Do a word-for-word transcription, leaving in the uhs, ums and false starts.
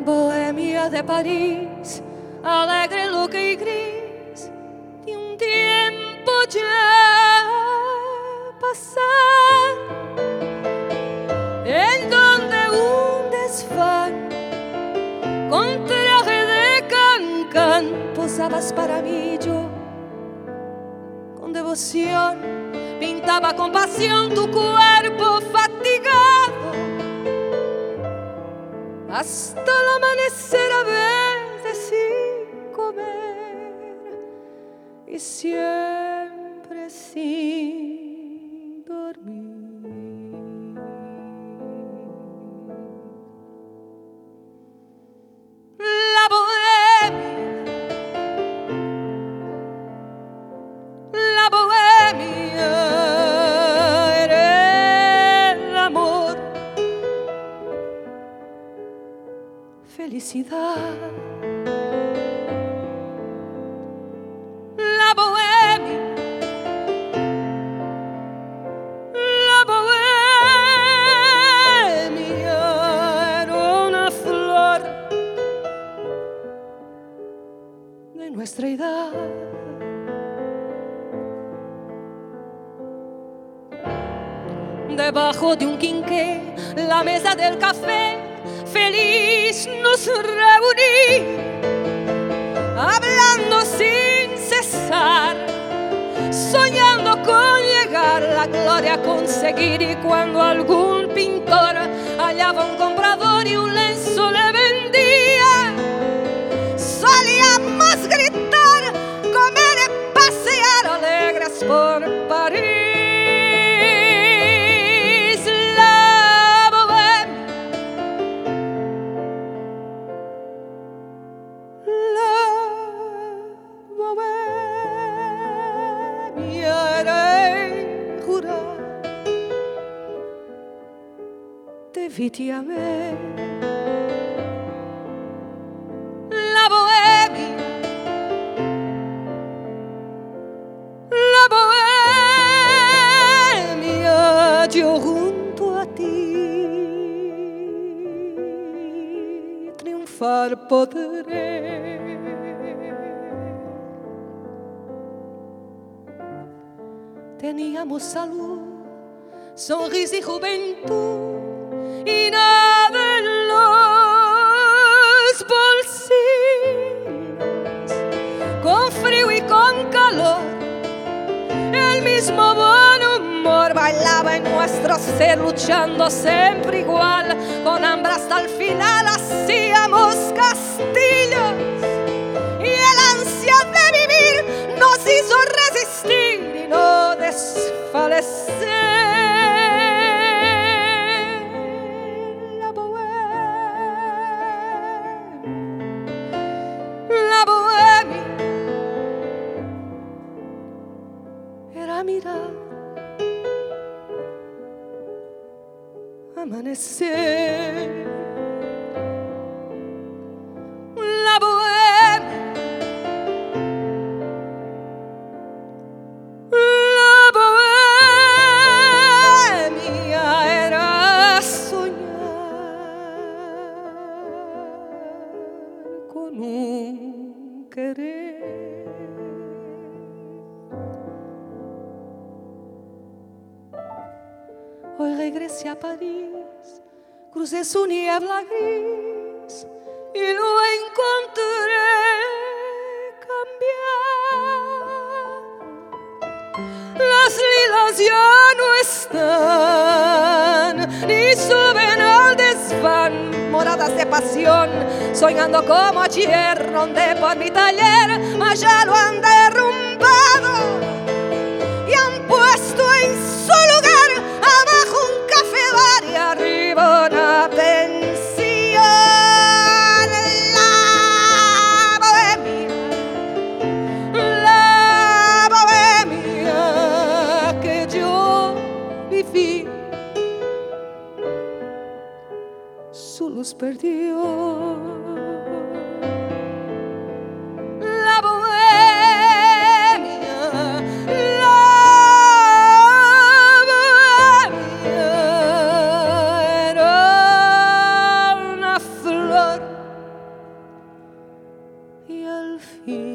bohemia de París, alegre, loca y gris, de un tiempo ya pasado, en donde un desván con traje de cancán posabas para mí. Yo con devoción pintaba con pasión tu cuerpo fatigado, hasta el amanecer a veces sin comer y siempre sin dormir. La bohemia, la bohemia era el amor, felicidad. La bohemia, la bohemia era una flor de nuestra edad. Debajo de un quinqué, la mesa del café, feliz nos reuní, hablando sin cesar, soñando con llegar a la gloria a conseguir. Y cuando algún pintor hallaba un comprador y un lienzo le vendía, solíamos gritar, comer y pasear alegres por París. Definitivamente la bohemia, la bohemia, yo junto a ti triunfar podré. Teníamos salud, sonrisa y juventud, y nada en los bolsillos, con frío y con calor, el mismo buen humor bailaba en nuestro ser, luchando siempre igual, con hambre hasta el final hacíamos castillos, y el ansia de vivir nos hizo resistir y no desfallecer. Mirar amanecer. La bohemia, la bohemia era soñar con un querer. Hoy regresé a París, crucé su niebla gris y lo encontré cambiado. Las lilas ya no están, ni suben al desván, moradas de pasión, soñando como ayer, rondé por mi taller, mas ya lo han derrumbado y han puesto en su lugar abajo un café bar y arriba una pensión. La bohemia, la bohemia que yo viví, su luz perdió. La bohemia, la bohemia era una flor ti.